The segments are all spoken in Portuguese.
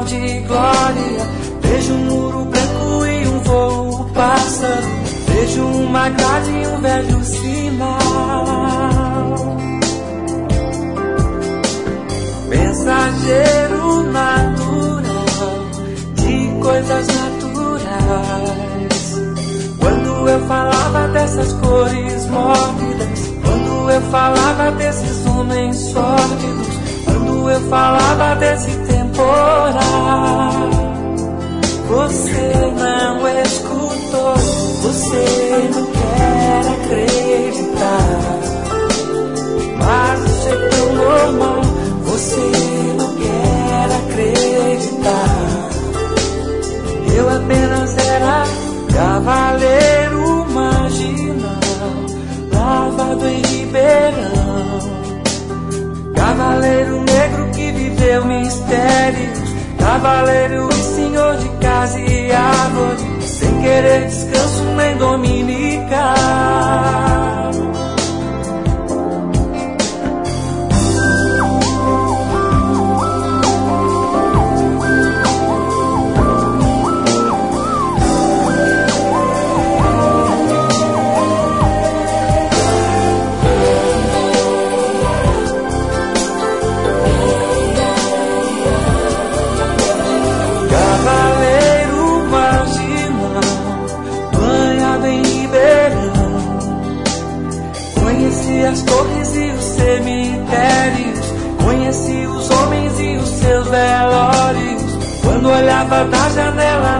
de glória. Vejo um muro branco e um voo passando. Vejo uma grade e um velho sinal. Mensageiro natural de coisas naturais. Quando eu falava dessas cores mórbidas, quando eu falava desses homens sórdidos, quando eu falava desse temporal, você não escutou, você não quer acreditar. Mas isso é tão normal, você não quer acreditar. Eu apenas era cavaleiro marginal, lavado em Ribeirão. Cavaleiro negro que viveu mistérios, cavaleiro e senhor de casa e árvore, sem querer descanso nem dominical. Conheci as torres e os cemitérios, conheci os homens e os seus velórios. Quando olhava da janela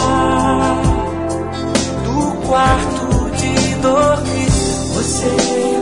lateral do quarto de dormir, você